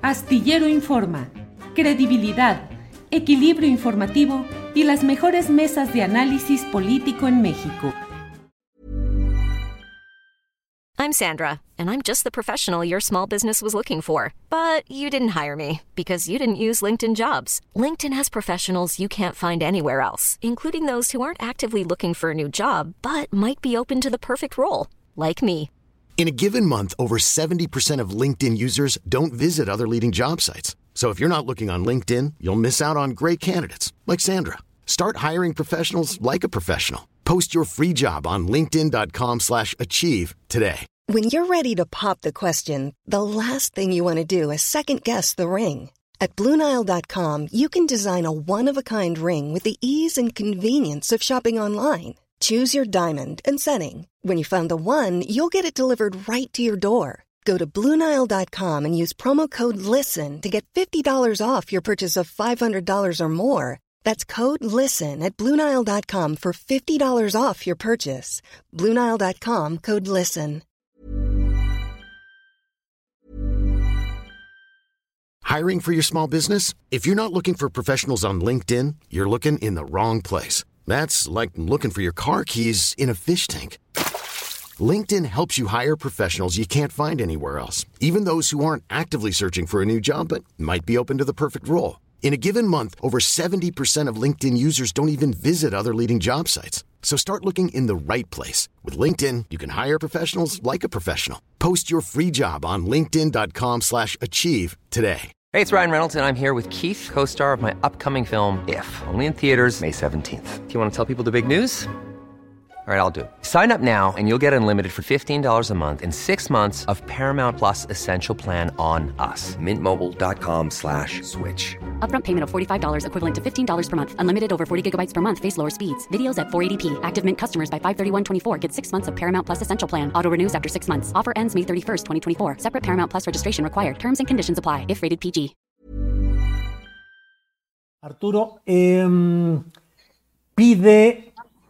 Astillero Informa, credibilidad, equilibrio informativo y las mejores mesas de análisis político en México. I'm Sandra, and I'm just the professional your small business was looking for. But you didn't hire me because you didn't use LinkedIn Jobs. LinkedIn has professionals you can't find anywhere else, including those who aren't actively looking for a new job, but might be open to the perfect role, like me. In a given month, over 70% of LinkedIn users don't visit other leading job sites. So if you're not looking on LinkedIn, you'll miss out on great candidates like Sandra. Start hiring professionals like a professional. Post your free job on linkedin.com/achieve today. When you're ready to pop the question, the last thing you want to do is second-guess the ring. At BlueNile.com, you can design a one-of-a-kind ring with the ease and convenience of shopping online. Choose your diamond and setting. When you find the one, you'll get it delivered right to your door. Go to BlueNile.com and use promo code LISTEN to get $50 off your purchase of $500 or more. That's code LISTEN at BlueNile.com for $50 off your purchase. BlueNile.com, code LISTEN. Hiring for your small business? If you're not looking for professionals on LinkedIn, you're looking in the wrong place. That's like looking for your car keys in a fish tank. LinkedIn helps you hire professionals you can't find anywhere else, even those who aren't actively searching for a new job but might be open to the perfect role. In a given month, over 70% of LinkedIn users don't even visit other leading job sites. So start looking in the right place. With LinkedIn, you can hire professionals like a professional. Post your free job on linkedin.com/achieve today. Hey, it's Ryan Reynolds, and I'm here with Keith, co-star of my upcoming film, If, only in theaters May 17th. Do you want to tell people the big news? All right, I'll do it. Sign up now and you'll get unlimited for $15 a month and 6 months of Paramount Plus Essential Plan on us. MintMobile.com/switch. Upfront payment of $45 equivalent to $15 per month. Unlimited over 40 gigabytes per month. Face lower speeds. Videos at 480p. Active Mint customers by 531.24 get 6 months of Paramount Plus Essential Plan. Auto renews after 6 months. Offer ends May 31st, 2024. Separate Paramount Plus registration required. Terms and conditions apply if rated PG. Arturo, pide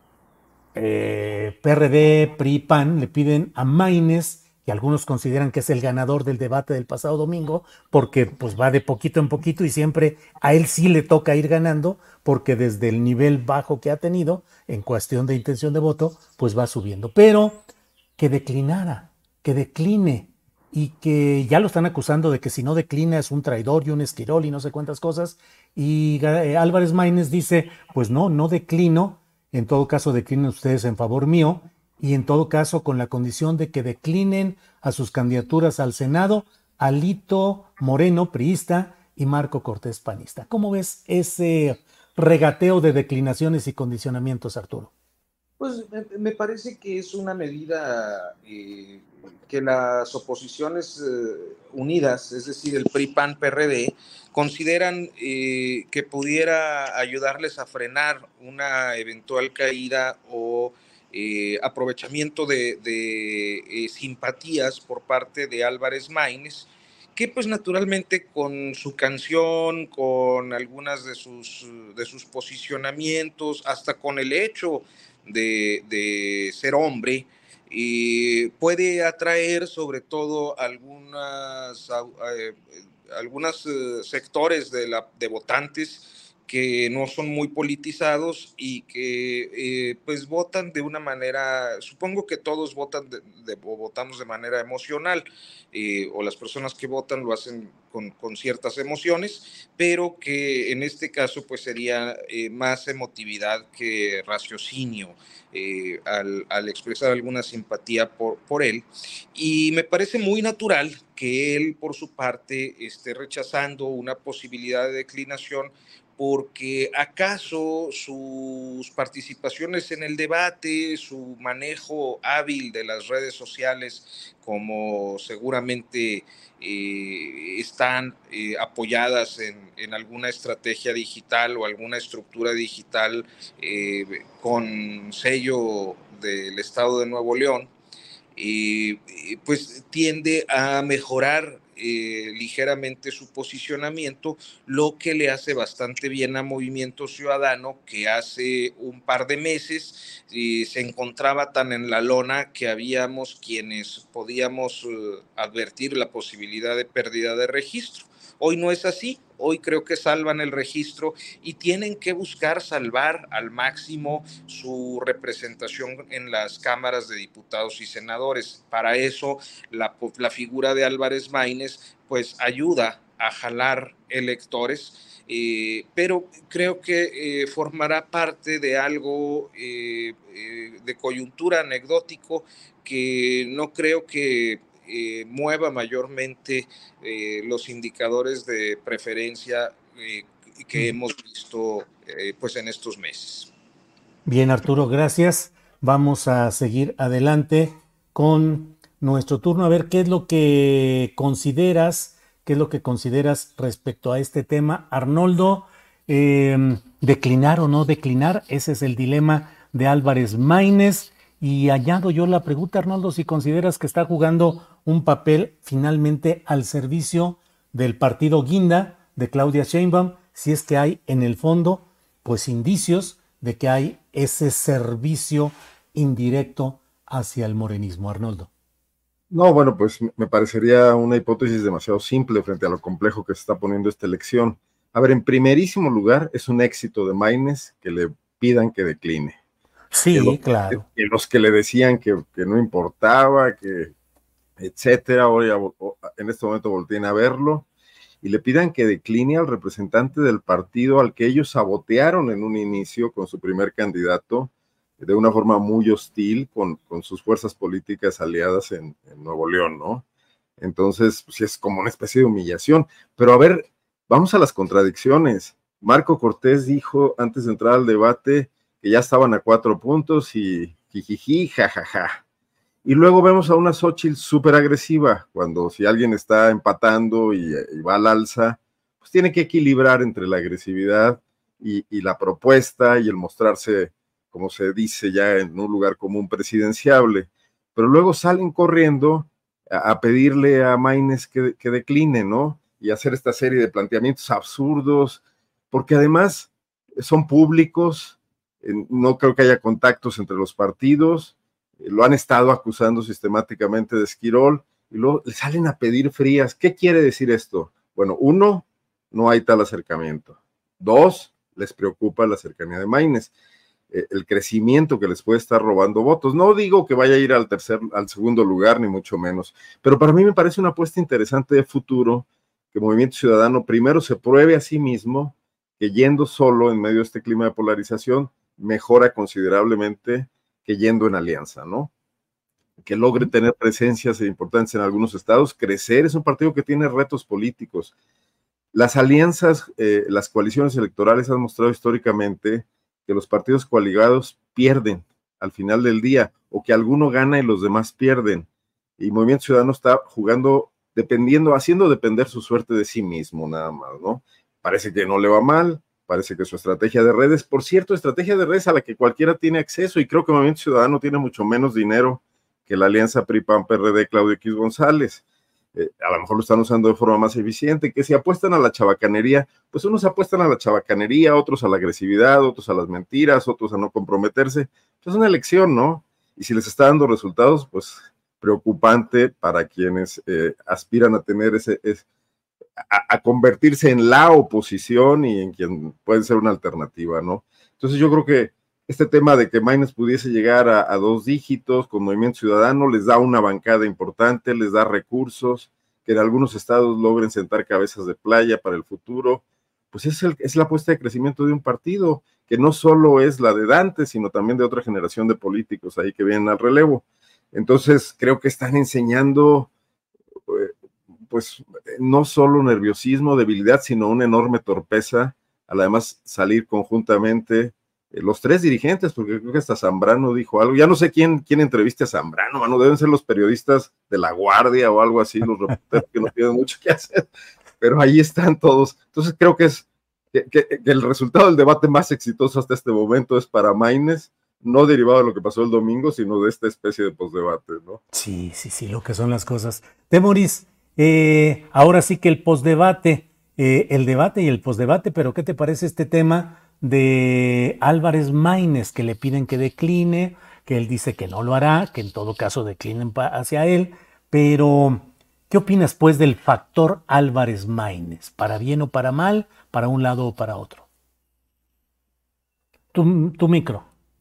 PRD, PRI, PAN, le piden a Maínez, que algunos consideran que es el ganador del debate del pasado domingo, porque pues va de poquito en poquito y siempre a él sí le toca ir ganando, porque desde el nivel bajo que ha tenido en cuestión de intención de voto, pues va subiendo. Pero que decline, y que ya lo están acusando de que si no declina es un traidor y un esquirol y no sé cuántas cosas, y Álvarez Maínez dice, pues no declino. En todo caso, declinen ustedes en favor mío y en todo caso con la condición de que declinen a sus candidaturas al Senado Alito Moreno, priista, y Marco Cortés, panista. ¿Cómo ves ese regateo de declinaciones y condicionamientos, Arturo? Pues me parece que es una medida que las oposiciones unidas, es decir, el PRI, PAN, PRD, consideran que pudiera ayudarles a frenar una eventual caída o aprovechamiento de simpatías por parte de Álvarez Maínez, que pues naturalmente con su canción, con algunas de sus posicionamientos, hasta con el hecho de ser hombre, puede atraer sobre todo algunos sectores de votantes que no son muy politizados y que pues votan de una manera, supongo que todos votan o votamos de manera emocional, o las personas que votan lo hacen con ciertas emociones, pero que en este caso pues sería más emotividad que raciocinio al expresar alguna simpatía por él. Y me parece muy natural que él por su parte esté rechazando una posibilidad de declinación, porque acaso sus participaciones en el debate, su manejo hábil de las redes sociales, como seguramente están apoyadas en alguna estrategia digital o alguna estructura digital con sello del Estado de Nuevo León, pues tiende a mejorar ligeramente su posicionamiento, lo que le hace bastante bien a Movimiento Ciudadano, que hace un par de meses se encontraba tan en la lona que habíamos quienes podíamos advertir la posibilidad de pérdida de registro. Hoy no es así. Hoy creo que salvan el registro y tienen que buscar salvar al máximo su representación en las cámaras de diputados y senadores. Para eso la figura de Álvarez Maínez pues ayuda a jalar electores, pero creo que formará parte de algo de coyuntura anecdótico que no creo que mueva mayormente los indicadores de preferencia que hemos visto pues en estos meses. Bien, Arturo, gracias. Vamos a seguir adelante con nuestro turno, a ver qué es lo que consideras respecto a este tema. Arnoldo, ¿declinar o no declinar? Ese es el dilema de Álvarez Maínez. Y añado yo la pregunta, Arnoldo, si consideras que está jugando un papel finalmente al servicio del partido Guinda de Claudia Sheinbaum, si es que hay en el fondo pues indicios de que hay ese servicio indirecto hacia el morenismo. Arnoldo. No, bueno, pues me parecería una hipótesis demasiado simple frente a lo complejo que se está poniendo esta elección. A ver, en primerísimo lugar, es un éxito de Maínez que le pidan que decline. Sí, claro. Que los que le decían que no importaba, que etcétera, ahora en este momento volteen a verlo y le pidan que decline al representante del partido al que ellos sabotearon en un inicio con su primer candidato de una forma muy hostil con sus fuerzas políticas aliadas en Nuevo León, ¿no? Entonces, pues es como una especie de humillación. Pero a ver, vamos a las contradicciones. Marco Cortés dijo antes de entrar al debate que ya estaban a 4 puntos y jijiji, jajaja. Y luego vemos a una Xóchitl súper agresiva, cuando si alguien está empatando y va al alza, pues tiene que equilibrar entre la agresividad y la propuesta y el mostrarse, como se dice ya, en un lugar común presidenciable. Pero luego salen corriendo a pedirle a Maínez que decline, ¿no? Y hacer esta serie de planteamientos absurdos, porque además son públicos, no creo que haya contactos entre los partidos, lo han estado acusando sistemáticamente de esquirol, y luego le salen a pedir frías. ¿Qué quiere decir esto? Bueno, 1, no hay tal acercamiento. 2, les preocupa la cercanía de Maínez, el crecimiento que les puede estar robando votos. No digo que vaya a ir al segundo lugar, ni mucho menos, pero para mí me parece una apuesta interesante de futuro, que Movimiento Ciudadano primero se pruebe a sí mismo, que yendo solo en medio de este clima de polarización, mejora considerablemente que yendo en alianza, ¿no? Que logre tener presencias importantes en algunos estados, crecer. Es un partido que tiene retos políticos. Las alianzas, las coaliciones electorales han mostrado históricamente que los partidos coaligados pierden al final del día, o que alguno gana y los demás pierden. Y Movimiento Ciudadano está jugando, haciendo depender su suerte de sí mismo, nada más, ¿no? Parece que no le va mal, parece que su estrategia de redes, por cierto, estrategia de redes a la que cualquiera tiene acceso, y creo que Movimiento Ciudadano tiene mucho menos dinero que la alianza PRI-PAN-PRD Claudio X González. A lo mejor lo están usando de forma más eficiente, que si apuestan a la chabacanería, pues unos apuestan a la chabacanería, otros a la agresividad, otros a las mentiras, otros a no comprometerse. Pues es una elección, ¿no? Y si les está dando resultados, pues preocupante para quienes aspiran a tener a convertirse en la oposición y en quien puede ser una alternativa, ¿no? Entonces yo creo que este tema de que Maínez pudiese llegar a 2 dígitos con Movimiento Ciudadano les da una bancada importante, les da recursos, que en algunos estados logren sentar cabezas de playa para el futuro. Pues es la apuesta de crecimiento de un partido, que no solo es la de Dante, sino también de otra generación de políticos ahí que vienen al relevo. Entonces creo que están enseñando pues no solo nerviosismo, debilidad, sino una enorme torpeza al además salir conjuntamente los 3 dirigentes, porque creo que hasta Zambrano dijo algo. Ya no sé quién entreviste a Zambrano, mano, deben ser los periodistas de La Guardia o algo así, los reporteros que no tienen mucho que hacer, pero ahí están todos. Entonces creo que el resultado del debate más exitoso hasta este momento es para Maínez, no derivado de lo que pasó el domingo, sino de esta especie de posdebate, ¿no? Sí, lo que son las cosas. Temoris, ahora sí que el posdebate, el debate y el posdebate, pero ¿qué te parece este tema de Álvarez Maínez, que le piden que decline, que él dice que no lo hará, que en todo caso declinen hacia él, pero ¿Qué opinas, pues, del factor Álvarez Maínez? ¿Para bien o para mal? ¿Para un lado o para otro? Tu micro.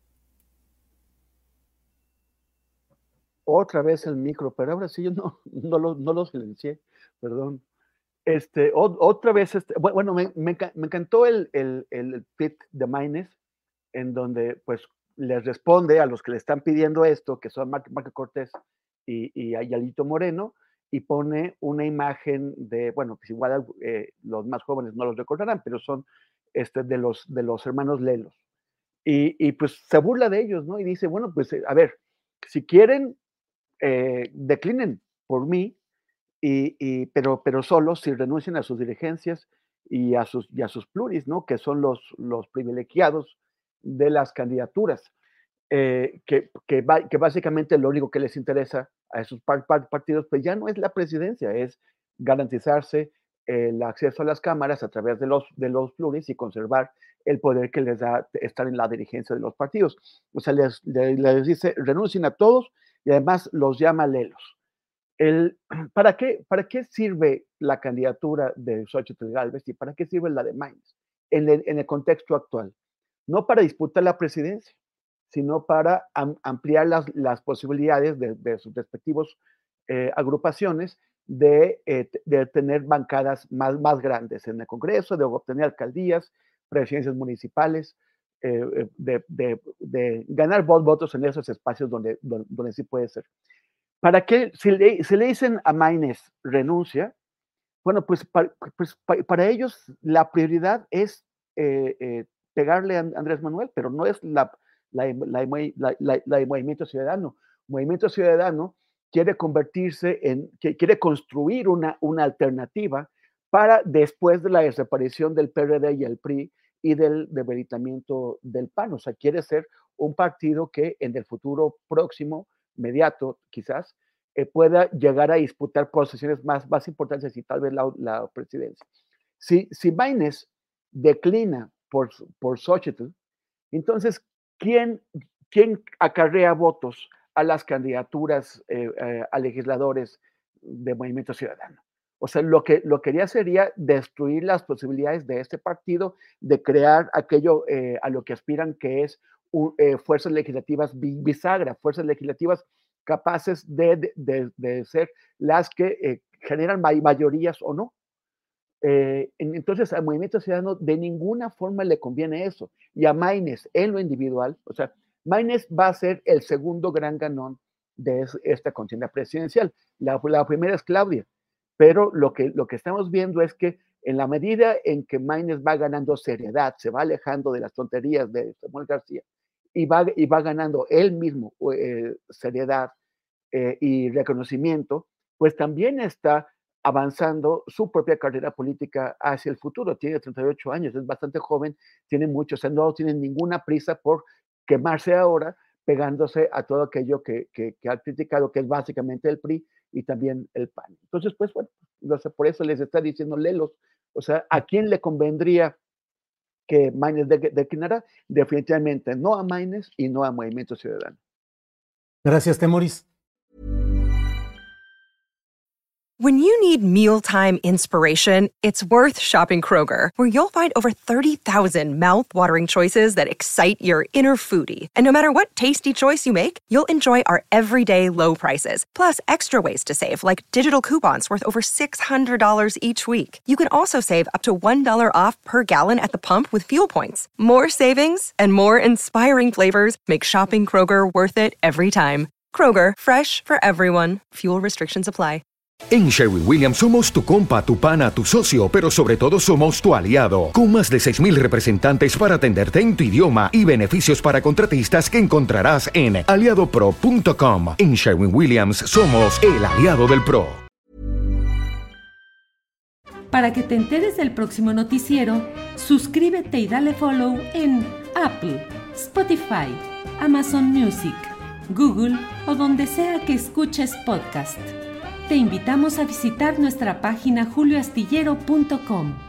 Otra vez el micro, pero ahora sí yo no lo silencié, perdón. Otra vez, bueno, me encantó el tweet de Maínez, en donde pues les responde a los que le están pidiendo esto, que son Marco Cortés y Alito Moreno, y pone una imagen de, bueno, pues igual los más jóvenes no los recordarán, pero son de los hermanos Lelos. Y pues se burla de ellos, ¿no? Y dice, bueno, pues a ver, si quieren, declinen por mí, pero solo si renuncian a sus dirigencias y a sus pluris, ¿no? Que son los privilegiados de las candidaturas, que básicamente lo único que les interesa a esos partidos, pues ya no es la presidencia, es garantizarse el acceso a las cámaras a través de los pluris y conservar el poder que les da estar en la dirigencia de los partidos. O sea, les dice, renuncien a todos, y además los llama lelos. ¿Para qué sirve la candidatura de Xóchitl Gálvez y para qué sirve la de Maínez en el contexto actual? No para disputar la presidencia, sino para ampliar las posibilidades de sus respectivos agrupaciones de tener bancadas más grandes en el Congreso, de obtener alcaldías, presidencias municipales, de ganar votos en esos espacios donde sí puede ser. ¿Para qué? Si le dicen a Maínez renuncia, bueno, pues para ellos la prioridad es pegarle a Andrés Manuel, pero no es la de Movimiento Ciudadano. Movimiento Ciudadano quiere quiere construir una alternativa para después de la desaparición del PRD y el PRI y del debilitamiento del PAN. O sea, quiere ser un partido que en el futuro próximo, mediato quizás, pueda llegar a disputar posiciones más importantes y tal vez la presidencia. Si Maínez declina por Xóchitl, entonces, ¿quién acarrea votos a las candidaturas a legisladores de Movimiento Ciudadano? O sea, lo que haría sería destruir las posibilidades de este partido de crear aquello a lo que aspiran, que es fuerzas legislativas bisagra, fuerzas legislativas capaces de ser las que generan mayorías o no. Entonces, al Movimiento Ciudadano de ninguna forma le conviene eso. Y a Maínez, en lo individual, o sea, Maínez va a ser el segundo gran ganón de esta contienda presidencial. La primera es Claudia, pero lo que estamos viendo es que en la medida en que Maínez va ganando seriedad, se va alejando de las tonterías de Samuel García y va ganando él mismo seriedad y reconocimiento, pues también está avanzando su propia carrera política hacia el futuro. Tiene 38 años, es bastante joven, tiene mucho, o sea, no tiene ninguna prisa por quemarse ahora, pegándose a todo aquello que ha criticado, que es básicamente el PRI y también el PAN. Entonces, pues bueno, por eso les está diciendo lelos. O sea, ¿a quién le convendría que Maínez declinara? Definitivamente no a Maínez y no a Movimiento Ciudadano. Gracias, Temoris. When you need mealtime inspiration, it's worth shopping Kroger, where you'll find over 30,000 mouth-watering choices that excite your inner foodie. And no matter what tasty choice you make, you'll enjoy our everyday low prices, plus extra ways to save, like digital coupons worth over $600 each week. You can also save up to $1 off per gallon at the pump with fuel points. More savings and more inspiring flavors make shopping Kroger worth it every time. Kroger, fresh for everyone. Fuel restrictions apply. En Sherwin-Williams somos tu compa, tu pana, tu socio, pero sobre todo somos tu aliado, con más de 6,000 representantes para atenderte en tu idioma y beneficios para contratistas que encontrarás en aliadopro.com. En Sherwin-Williams somos el aliado del PRO. Para que te enteres del próximo noticiero, suscríbete y dale follow en Apple, Spotify, Amazon Music, Google o donde sea que escuches podcast. Te invitamos a visitar nuestra página julioastillero.com.